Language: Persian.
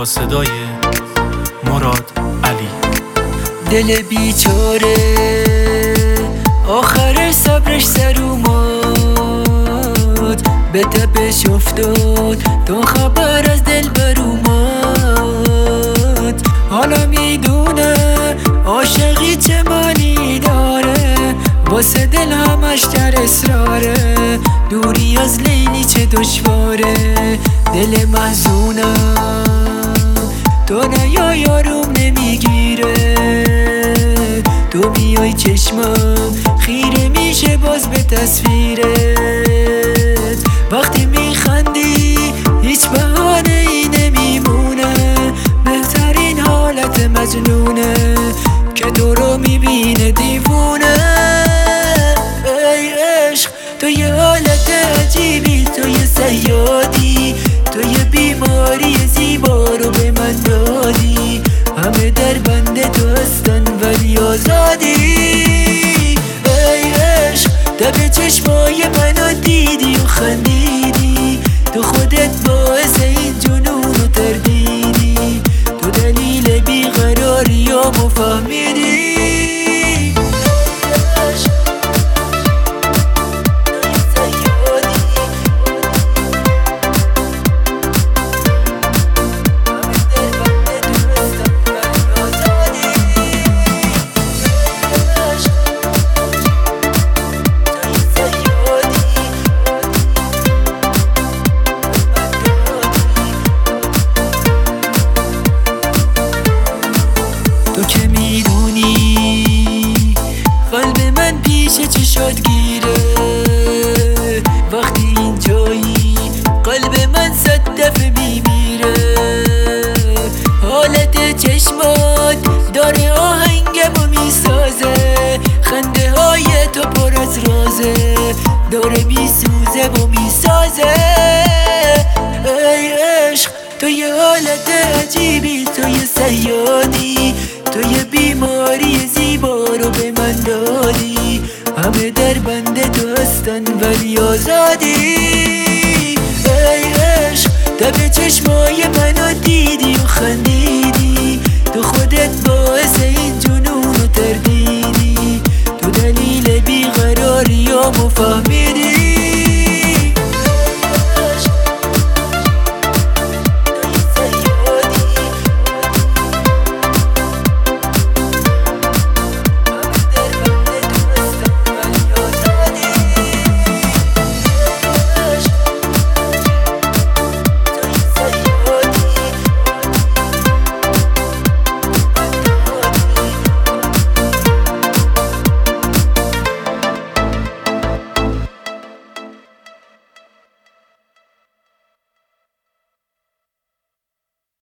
صدای مراد علی. دل بیچاره آخر صبرش سر اومد، به تپش افتاد تا خبر از دل بر اومد. حالا میدونه عاشقی چه معنی داره، واسه دل همش در اصراره، دوری از لیلی چه دشواره. دل محزونم تو نیا یارم نمیگیره، تو میای چشمم خیره میشه باز به تصویرت. وقتی میخندی هیچ بهانه ای نمیمونه، بهترین حالت مجنونه که تو رو میبینه دیوونه. ای عشق تو یه حالت عجیبی، تو یه صیادی، تو یه بیماری زیبا رو به من دادی. همه در بند تو هستن ولی آزادی. ای عشق دب چشمای منو دیدی و خندیدی، تو خودت باعث این جنون و تردیدی، تو دلیل بیقراریامو فهمیدی. تو که میدونی قلب من پیش چشات گیره، وقتی اینجایی قلب من صد دفعه میمیره. حالت چشمات داره آهنگمو میسازه، خنده های تو پر از رازه، داره میسوزه و میسازه. ای عشق تو یه حالت